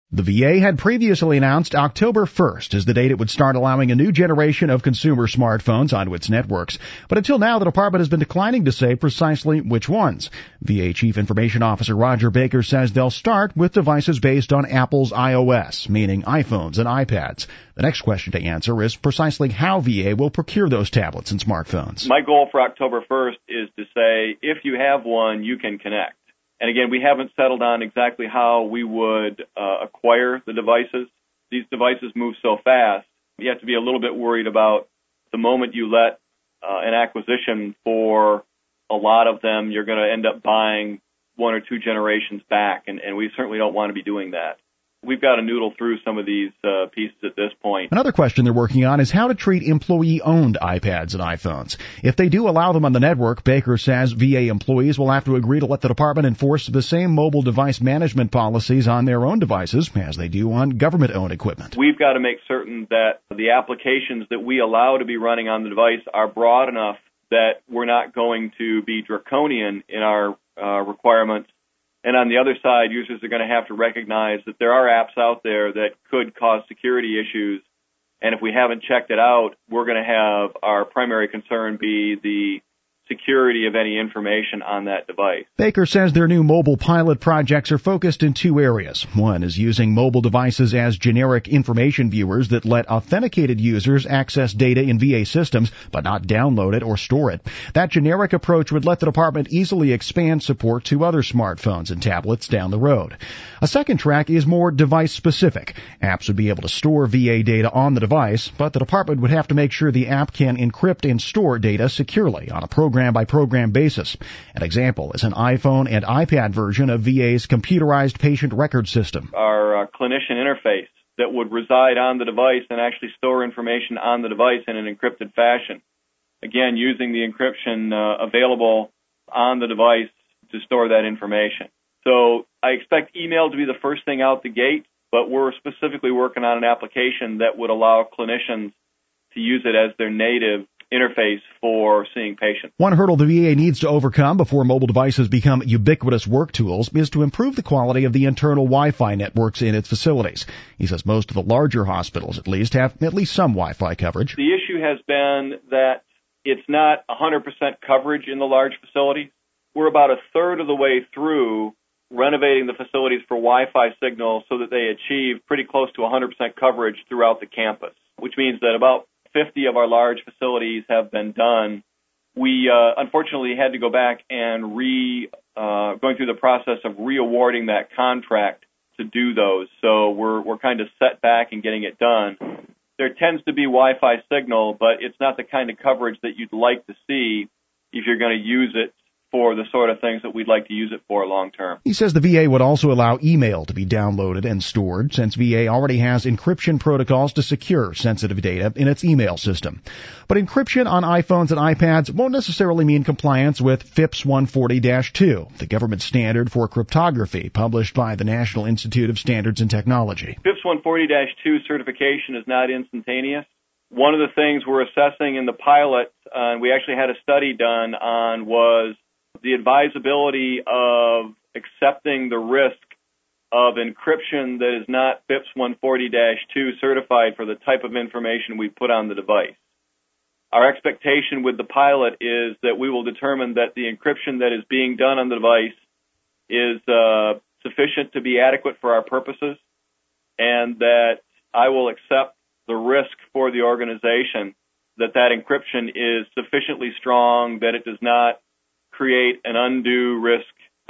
The VA had previously announced October 1st as the date it would start allowing a new generation of consumer smartphones onto its networks. But until now, the department has been declining to say precisely which ones. VA Chief Information Officer Roger Baker says they'll start with devices based on Apple's iOS, meaning iPhones and iPads. The next question to answer is precisely how VA will procure those tablets and smartphones. My goal for October 1st is to say, if you have one, you can connect. And again, we haven't settled on exactly how we would acquire the devices. These devices move so fast, you have to be a little bit worried about the moment you let an acquisition for a lot of them, you're going to end up buying one or two generations back, and we certainly don't want to be doing that. We've got to noodle through some of these pieces at this point. Another question they're working on is how to treat employee-owned iPads and iPhones. If they do allow them on the network, Baker says VA employees will have to agree to let the department enforce the same mobile device management policies on their own devices as they do on government-owned equipment. We've got to make certain that the applications that we allow to be running on the device are broad enough that we're not going to be draconian in our requirements. And on the other side, users are going to have to recognize that there are apps out there that could cause security issues. And if we haven't checked it out, we're going to have our primary concern be the security of any information on that device. Baker says their new mobile pilot projects are focused in two areas. One is using mobile devices as generic information viewers that let authenticated users access data in VA systems but not download it or store it. That generic approach would let the department easily expand support to other smartphones and tablets down the road. A second track is more device-specific. Apps would be able to store VA data on the device, but the department would have to make sure the app can encrypt and store data securely on a program-by-program basis. An example is an iPhone and iPad version of VA's computerized patient record system. Our clinician interface that would reside on the device and actually store information on the device in an encrypted fashion. Again, using the encryption available on the device to store that information. So I expect email to be the first thing out the gate, but we're specifically working on an application that would allow clinicians to use it as their native interface for seeing patients. One hurdle the VA needs to overcome before mobile devices become ubiquitous work tools is to improve the quality of the internal Wi-Fi networks in its facilities. He says most of the larger hospitals, at least, have at least some Wi-Fi coverage. The issue has been that it's not 100% coverage in the large facilities. We're about a third of the way through renovating the facilities for Wi-Fi signals so that they achieve pretty close to 100% coverage throughout the campus, which means that about 50 of our large facilities have been done. We unfortunately had to go back and going through the process of re-awarding that contract to do those. So we're kind of set back in getting it done. There tends to be Wi-Fi signal, but it's not the kind of coverage that you'd like to see if you're going to use it for the sort of things that we'd like to use it for long term. He says the VA would also allow email to be downloaded and stored, since VA already has encryption protocols to secure sensitive data in its email system. But encryption on iPhones and iPads won't necessarily mean compliance with FIPS 140-2, the government standard for cryptography published by the National Institute of Standards and Technology. FIPS 140-2 certification is not instantaneous. One of the things we're assessing in the pilot, and we actually had a study done on, was the advisability of accepting the risk of encryption that is not FIPS 140-2 certified for the type of information we put on the device. Our expectation with the pilot is that we will determine that the encryption that is being done on the device is sufficient to be adequate for our purposes, and that I will accept the risk for the organization that encryption is sufficiently strong that it does not create an undue risk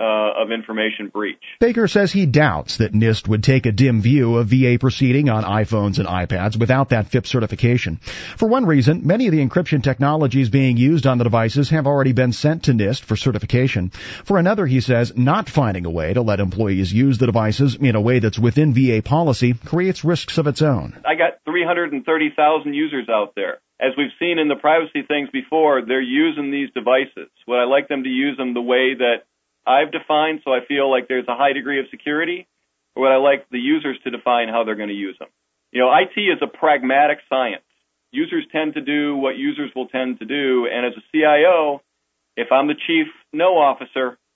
of information breach. Baker says he doubts that NIST would take a dim view of VA proceeding on iPhones and iPads without that FIPS certification. For one reason, many of the encryption technologies being used on the devices have already been sent to NIST for certification. For another, he says, not finding a way to let employees use the devices in a way that's within VA policy creates risks of its own. I got 330,000 users out there. As we've seen in the privacy things before, they're using these devices. Would I like them to use them the way that I've defined, so I feel like there's a high degree of security, or would I like the users to define how they're going to use them? You know, IT is a pragmatic science. Users tend to do what users will tend to do, and as a CIO, if I'm the chief no officer,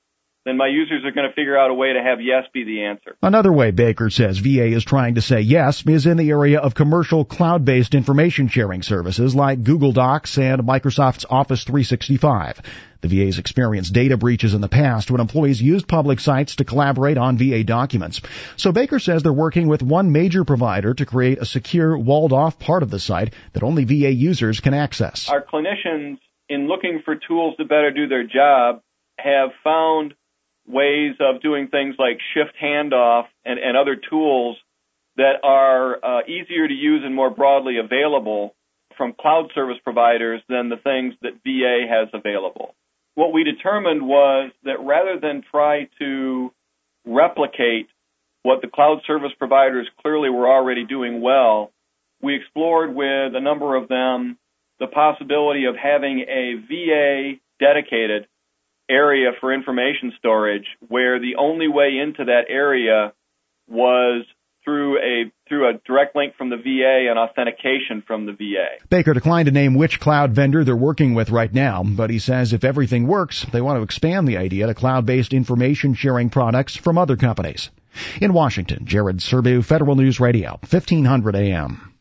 then my users are going to figure out a way to have yes be the answer. Another way Baker says VA is trying to say yes is in the area of commercial cloud-based information sharing services like Google Docs and Microsoft's Office 365. The VA's experienced data breaches in the past when employees used public sites to collaborate on VA documents. So Baker says they're working with one major provider to create a secure, walled-off part of the site that only VA users can access. Our clinicians, in looking for tools to better do their job, have found ways of doing things like shift handoff and other tools that are easier to use and more broadly available from cloud service providers than the things that VA has available. What we determined was that rather than try to replicate what the cloud service providers clearly were already doing well, we explored with a number of them the possibility of having a VA dedicated area for information storage where the only way into that area was through a direct link from the VA and authentication from the VA. Baker declined to name which cloud vendor they're working with right now, but he says if everything works, they want to expand the idea to cloud-based information sharing products from other companies. In Washington, Jared Serbu, Federal News Radio, 1500 AM.